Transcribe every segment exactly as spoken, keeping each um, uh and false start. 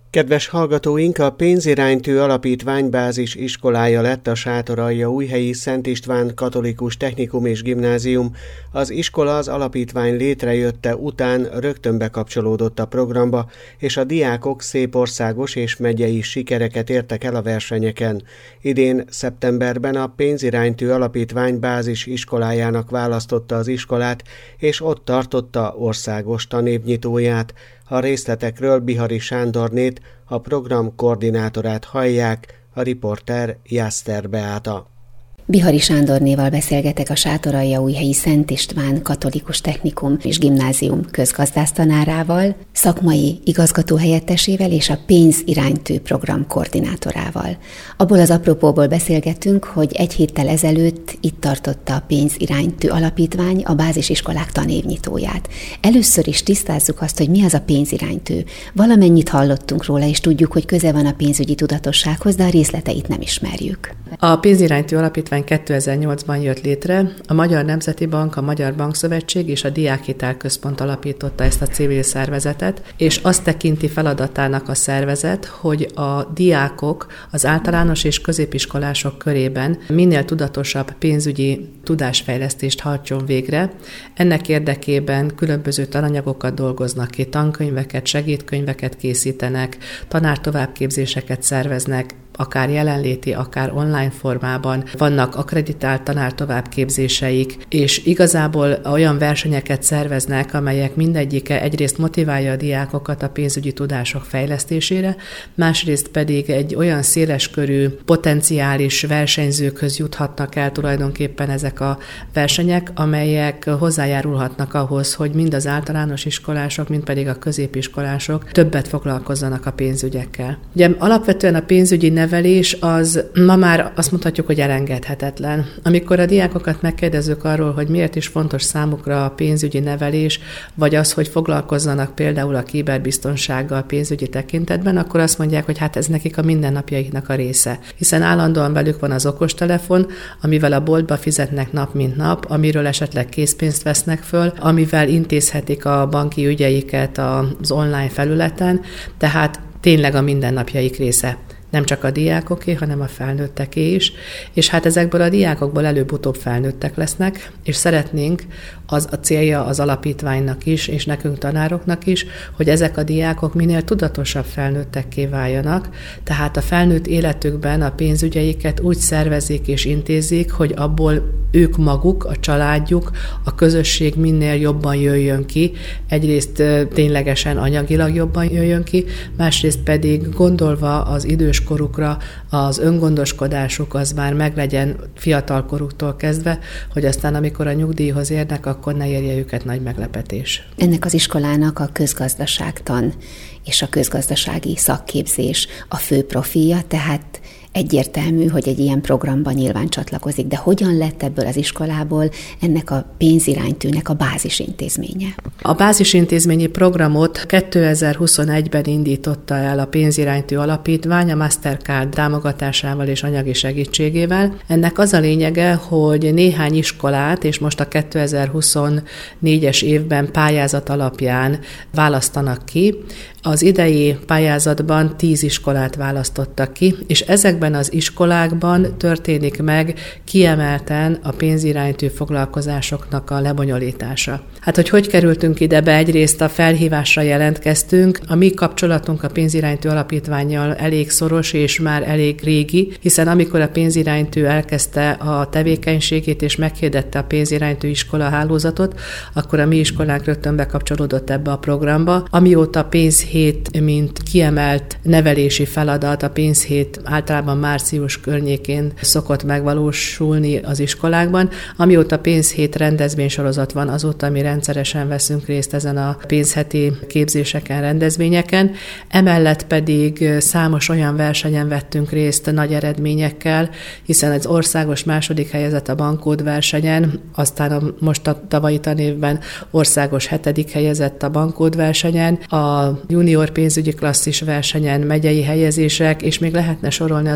Kedves hallgatóink, a Pénziránytű Alapítvány bázis iskolája lett a Sátoraljaújhelyi Szent István Katolikus Technikum és Gimnázium. Az iskola az alapítvány létrejötte után rögtön bekapcsolódott a programba, és a diákok szép országos és megyei sikereket értek el a versenyeken. Idén szeptemberben a Pénziránytű Alapítvány bázis iskolájának választotta az iskolát, és ott tartotta országos tanévnyitóját. A részletekről Bihari Sándornét, a program koordinátorát hallják, a riporter Jászter Beáta. Bihari Sándornéval beszélgetek, a Sátoraljaújhelyi Szent István Katolikus Technikum és Gimnázium közgazdásztanárával, szakmai igazgatóhelyettesével és a Pénziránytű program koordinátorával. Abból az apropóból beszélgettünk, hogy egy héttel ezelőtt itt tartotta a Pénziránytű Alapítvány a bázisiskolák tanévnyitóját. Először is tisztázzuk azt, hogy mi az a pénziránytű. Valamennyit hallottunk róla, és tudjuk, hogy köze van a pénzügyi tudatossághoz, de a részleteit nem ismerjük. A Pénziránytű Alapítvány kétezer-nyolcban jött létre, a Magyar Nemzeti Bank, a Magyar Bankszövetség és a Diákhitel Központ alapította ezt a civil szervezetet, és azt tekinti feladatának a szervezet, hogy a diákok az általános és középiskolások körében minél tudatosabb pénzügyi tudásfejlesztést hajtson végre. Ennek érdekében különböző tananyagokat dolgoznak ki, tankönyveket, segédkönyveket készítenek, tanártovábbképzéseket szerveznek, akár jelenléti, akár online formában, vannak akreditált tanártovábbképzéseik, és igazából olyan versenyeket szerveznek, amelyek mindegyike egyrészt motiválja a diákokat a pénzügyi tudások fejlesztésére, másrészt pedig egy olyan széleskörű potenciális versenyzőkhöz juthatnak el tulajdonképpen ezek a versenyek, amelyek hozzájárulhatnak ahhoz, hogy mind az általános iskolások, mind pedig a középiskolások többet foglalkozzanak a pénzügyekkel. Ugye alapvetően a pénzügyi nevelés az ma már azt mondhatjuk, hogy elengedhetetlen. Amikor a diákokat megkérdezzük arról, hogy miért is fontos számukra a pénzügyi nevelés, vagy az, hogy foglalkozzanak például a kiberbiztonsággal pénzügyi tekintetben, akkor azt mondják, hogy hát ez nekik a mindennapjaiknak a része. Hiszen állandóan velük van az okostelefon, amivel a boltba fizetnek nap mint nap, amiről esetleg készpénzt vesznek föl, amivel intézhetik a banki ügyeiket az online felületen, tehát tényleg a mindennapjaik része. Nem csak a diákoké, hanem a felnőtteké is, és hát ezekből a diákokból előbb-utóbb felnőttek lesznek, és szeretnénk, az a célja az alapítványnak is, és nekünk tanároknak is, hogy ezek a diákok minél tudatosabb felnőttekké váljanak, tehát a felnőtt életükben a pénzügyeiket úgy szervezik és intézik, hogy abból ők maguk, a családjuk, a közösség minél jobban jöjjön ki, egyrészt ténylegesen anyagilag jobban jöjjön ki, másrészt pedig gondolva az időskorukra, az öngondoskodásuk az már meglegyen fiatalkoruktól kezdve, hogy aztán amikor a nyugdíjhoz érnek, akkor ne érje őket nagy meglepetés. Ennek az iskolának a közgazdaságtan és a közgazdasági szakképzés a fő profilja, tehát egyértelmű, hogy egy ilyen programban nyilván csatlakozik, de hogyan lett ebből az iskolából ennek a pénziránytűnek a bázisintézménye? A bázisintézményi programot kétezer-huszonegyben indította el a Pénziránytű Alapítvány a Mastercard támogatásával és anyagi segítségével. Ennek az a lényege, hogy néhány iskolát, és most a kétezer-huszonnégyes évben pályázat alapján választanak ki. Az idei pályázatban tíz iskolát választottak ki, és ezekben az iskolákban történik meg kiemelten a pénziránytű foglalkozásoknak a lebonyolítása. Hát, hogy hogy kerültünk ide be, egyrészt a felhívásra jelentkeztünk. A mi kapcsolatunk a Pénziránytű Alapítvánnyal elég szoros és már elég régi, hiszen amikor a Pénziránytű elkezdte a tevékenységét és meghirdette a Pénziránytű iskola hálózatot, akkor a mi iskolánk rögtön bekapcsolódott ebbe a programba. Amióta pénzhét, mint kiemelt nevelési feladat, a pénzhét általában március környékén szokott megvalósulni az iskolákban. Amióta pénzhét rendezvénysorozat van, azóta mi rendszeresen veszünk részt ezen a pénzheti képzéseken, rendezvényeken. Emellett pedig számos olyan versenyen vettünk részt nagy eredményekkel, hiszen az országos második helyezett a bankód versenyen, aztán a, most a tavalyi tanévben országos hetedik helyezett a bankód versenyen, a junior pénzügyi klasszis versenyen megyei helyezések, és még lehetne sorolni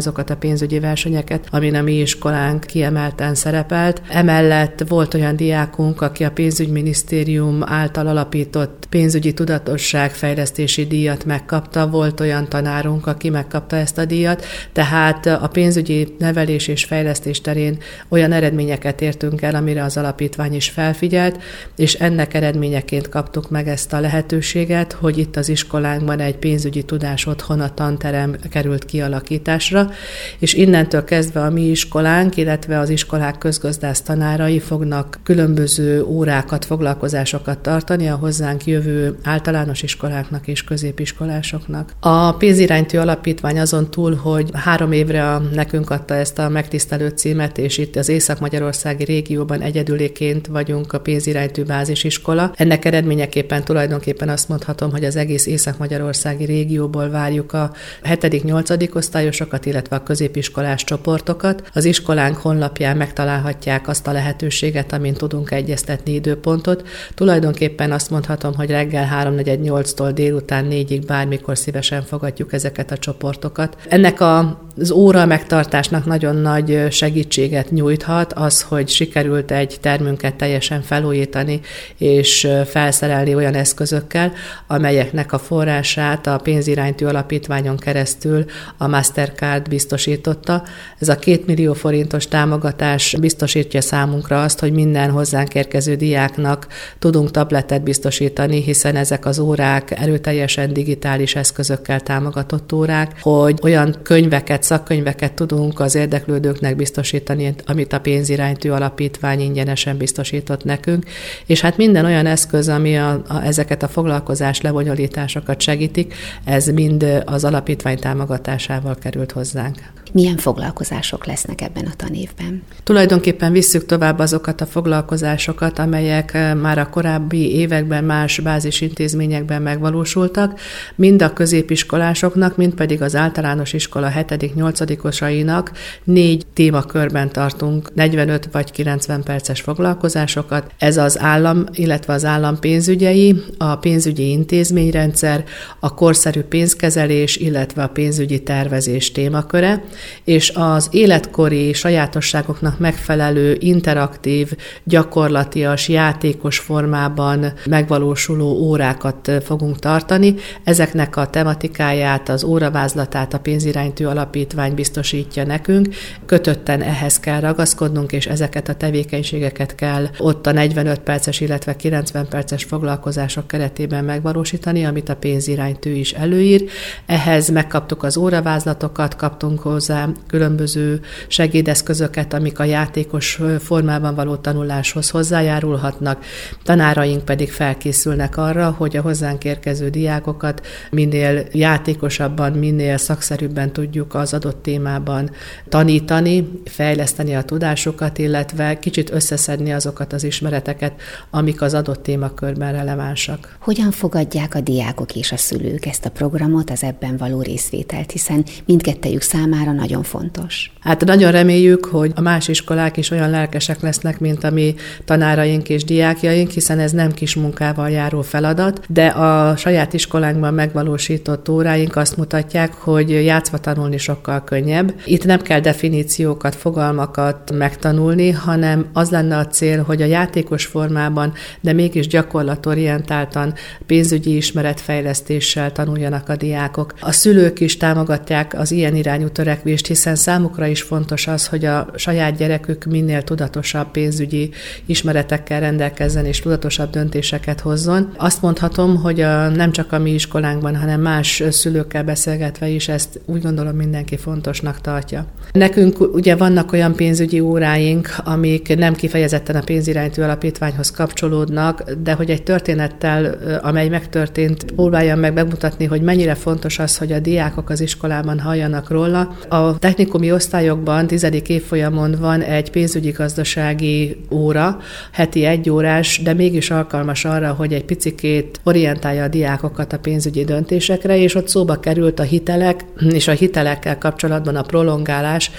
azokat a pénzügyi versenyeket, amin a mi iskolánk kiemelten szerepelt. Emellett volt olyan diákunk, aki a pénzügyminisztérium által alapított pénzügyi tudatosságfejlesztési díjat megkapta, volt olyan tanárunk, aki megkapta ezt a díjat, tehát a pénzügyi nevelés és fejlesztés terén olyan eredményeket értünk el, amire az alapítvány is felfigyelt, és ennek eredményeként kaptuk meg ezt a lehetőséget, hogy itt az iskolánkban egy pénzügyi tudás otthon, a tanterem került kialakításra, és innentől kezdve a mi iskolánk, illetve az iskolák közgazdász tanárai fognak különböző órákat, foglalkozásokat tartani a hozzánk jövő általános iskoláknak és középiskolásoknak. A pénziránytű alapítvány azon túl, hogy három évre a, nekünk adta ezt a megtisztelő címet, és itt az észak-magyarországi régióban egyedüléként vagyunk a pénziránytű bázisiskola. Ennek eredményeképpen tulajdonképpen azt mondhatom, hogy az egész észak-magyarországi régióból várjuk a hetedik-nyolcadik osztályosokat, illetve a középiskolás csoportokat. Az iskolánk honlapján megtalálhatják azt a lehetőséget, amin tudunk egyeztetni időpontot. Tulajdonképpen azt mondhatom, hogy reggel háromnegyed nyolctól délután négyig bármikor szívesen fogadjuk ezeket a csoportokat. Ennek a Az óra megtartásnak nagyon nagy segítséget nyújthat az, hogy sikerült egy termünket teljesen felújítani és felszerelni olyan eszközökkel, amelyeknek a forrását a pénziránytű alapítványon keresztül a Mastercard biztosította. Ez a két millió forintos támogatás biztosítja számunkra azt, hogy minden hozzánk érkező diáknak tudunk tabletet biztosítani, hiszen ezek az órák erőteljesen digitális eszközökkel támogatott órák, hogy olyan könyveket, szakkönyveket tudunk az érdeklődőknek biztosítani, amit a pénziránytű alapítvány ingyenesen biztosított nekünk, és hát minden olyan eszköz, ami a, a, ezeket a foglalkozás lebonyolításokat segítik, ez mind az alapítvány támogatásával került hozzánk. Milyen foglalkozások lesznek ebben a tanévben? Tulajdonképpen visszük tovább azokat a foglalkozásokat, amelyek már a korábbi években más bázisintézményekben megvalósultak, mind a középiskolásoknak, mind pedig az általános iskola hetedik-nyolcadikosainak négy témakörben tartunk negyvenöt vagy kilencven perces foglalkozásokat. Ez az állam, illetve az állam pénzügyei, a pénzügyi intézményrendszer, a korszerű pénzkezelés, illetve a pénzügyi tervezés témaköre, és az életkori sajátosságoknak megfelelő interaktív, gyakorlatias, játékos formában megvalósuló órákat fogunk tartani. Ezeknek a tematikáját, az óravázlatát a pénziránytű alapítvány biztosítja nekünk. Kötötten ehhez kell ragaszkodnunk, és ezeket a tevékenységeket kell ott a negyvenöt perces, illetve kilencven perces foglalkozások keretében megvalósítani, amit a pénziránytű is előír. Ehhez megkaptuk az óravázlatokat, kaptunk hozzá különböző segédeszközöket, amik a játékos formában való tanuláshoz hozzájárulhatnak. Tanáraink pedig felkészülnek arra, hogy a hozzánk érkező diákokat minél játékosabban, minél szakszerűbben tudjuk az adott témában tanítani, fejleszteni a tudásukat, illetve kicsit összeszedni azokat az ismereteket, amik az adott témakörben relevánsak. Hogyan fogadják a diákok és a szülők ezt a programot, az ebben való részvételt, hiszen mindkettejük számára nagyon fontos? Hát nagyon reméljük, hogy a más iskolák is olyan lelkesek lesznek, mint a mi tanáraink és diákjaink, hiszen ez nem kis munkával járó feladat, de a saját iskolánkban megvalósított óráink azt mutatják, hogy játszva tanulni sokkal könnyebb. Itt nem kell definíciókat, fogalmakat megtanulni, hanem az lenne a cél, hogy a játékos formában, de mégis gyakorlatorientáltan pénzügyi ismeretfejlesztéssel tanuljanak a diákok. A szülők is támogatják az ilyen irányú törekvést, hiszen számukra is fontos az, hogy a saját gyerekük minél tudatosabb pénzügyi ismeretekkel rendelkezzen és tudatosabb döntéseket hozzon. Azt mondhatom, hogy a, nem csak a mi iskolánkban, hanem más szülőkkel beszélgetve is ezt úgy gondolom mindenki fontosnak tartja. Nekünk ugye vannak olyan pénzügyi óráink, amik nem kifejezetten a pénziránytű alapítványhoz kapcsolódnak, de hogy egy történettel, amely megtörtént, próbáljam meg megmutatni, hogy mennyire fontos az, hogy a diákok az iskolában halljanak róla. A technikumi osztályokban tizedik évfolyamon van egy pénzügyi gazdasági óra, heti egy órás, de mégis alkalmas arra, hogy egy picikét orientálja a diákokat a pénzügyi döntésekre, és ott szóba került a hitelek, és a hitelekkel kapcsolatban a prolongálás,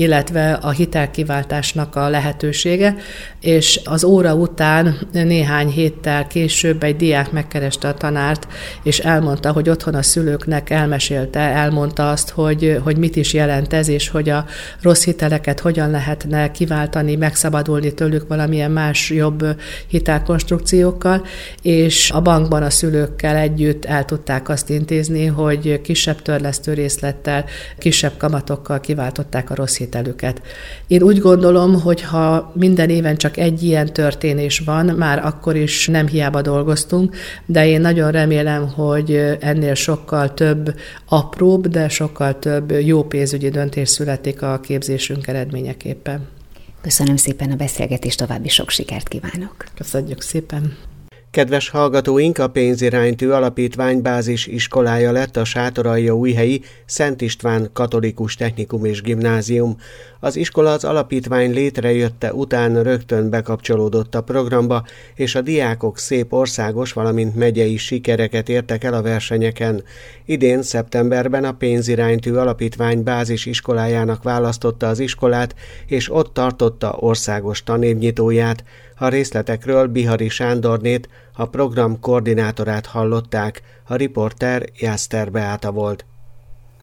illetve a hitelkiváltásnak a lehetősége, és az óra után néhány héttel később egy diák megkereste a tanárt, és elmondta, hogy otthon a szülőknek elmesélte, elmondta azt, hogy, hogy mit is jelent ez, és hogy a rossz hiteleket hogyan lehetne kiváltani, megszabadulni tőlük valamilyen más jobb hitelkonstrukciókkal, és a bankban a szülőkkel együtt el tudták azt intézni, hogy kisebb törlesztő részlettel, kisebb kamatokkal kiváltották a rossz hitelüket. Én úgy gondolom, hogy ha minden éven csak egy ilyen történés van, már akkor is nem hiába dolgoztunk, de én nagyon remélem, hogy ennél sokkal több apróbb, de sokkal több jó pénzügyi döntés születik a képzésünk eredményeképpen. Köszönöm szépen a beszélgetést, további sok sikert kívánok. Köszönjük szépen. Kedves hallgatóink, a Pénziránytű Alapítvány bázis iskolája lett a Sátoraljaújhelyi Szent István Katolikus Technikum és Gimnázium. Az iskola az alapítvány létrejötte után rögtön bekapcsolódott a programba, és a diákok szép országos, valamint megyei sikereket értek el a versenyeken. Idén szeptemberben a Pénziránytű Alapítvány bázis iskolájának választotta az iskolát, és ott tartotta országos tanévnyitóját. A részletekről Bihari Sándornét, a program koordinátorát hallották, a riporter Jászter Beáta volt.